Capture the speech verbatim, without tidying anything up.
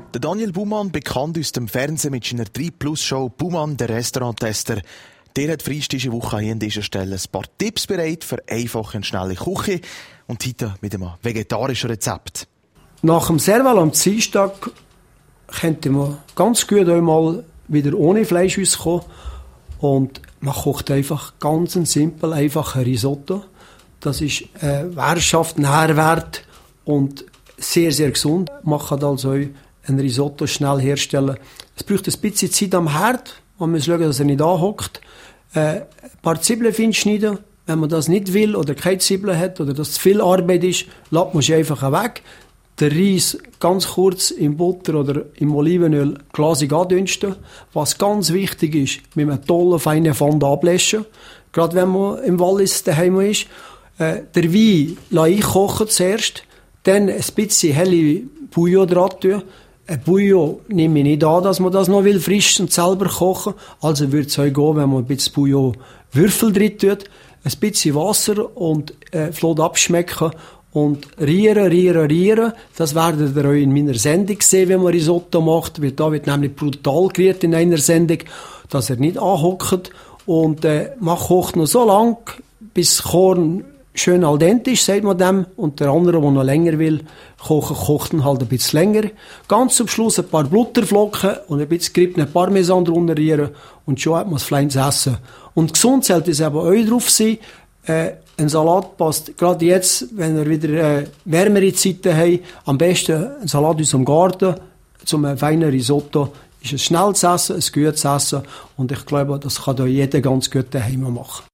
Der Daniel Baumann, bekannt aus dem Fernsehen mit seiner drei Plus Show «Baumann, der Restauranttester», der hat frisch diese Woche hier an dieser Stelle ein paar Tipps bereit für einfache und schnelle Küche und heute mit einem vegetarischen Rezept. Nach dem Serval am Dienstag könnte man ganz gut einmal wieder ohne Fleisch rauskommen und man kocht einfach ganz ein simpel, einfacher Risotto. Das ist äh, Währschaft, Nährwert und sehr, sehr gesund. Man kann also ein Risotto schnell herstellen. Es braucht ein bisschen Zeit am Herd. Man muss schauen, dass er nicht anhockt. Äh, ein paar Zwiebeln fein schneiden. Wenn man das nicht will oder keine Zwiebeln hat oder das zu viel Arbeit ist, lässt man sie einfach weg. Den Reis ganz kurz in Butter oder im Olivenöl glasig andünsten. Was ganz wichtig ist, mit einem tollen, feinen Pfand ablöschen. Gerade wenn man im Wallis daheim ist. Äh, der Wein lasse ich kochen zuerst. Dann ein bisschen helle Bouillon dran tun. Ein Bouillon nehme ich nicht an, dass man das noch will, frisch und selber kochen. Also würde es auch gehen, wenn man ein bisschen Bouillon Würfel drin tut. Ein bisschen Wasser und äh, flott abschmecken. Und rieren, rieren, rieren. Das werdet ihr euch in meiner Sendung sehen, wenn man Risotto macht. Weil da wird nämlich brutal geriert in einer Sendung, dass er nicht anhockt. Und äh, man kocht noch so lang, bis das Korn schön al dente ist, sagt man dem. Und der andere, der noch länger will, kochen, kocht ihn halt ein bisschen länger. Ganz zum Schluss ein paar Butterflocken und ein bisschen geriebenen Parmesan drunter rieren. Und schon hat man das feines Essen. Und gesund sollte es eben auch drauf sein. Äh, ein Salat passt, gerade jetzt, wenn wir wieder äh, wärmere Zeiten haben, am besten ein Salat aus dem Garten, zum äh, feinen Risotto. Ist ein schnelles Essen, ein gutes Essen. Und ich glaube, das kann da jeder ganz gut daheim machen.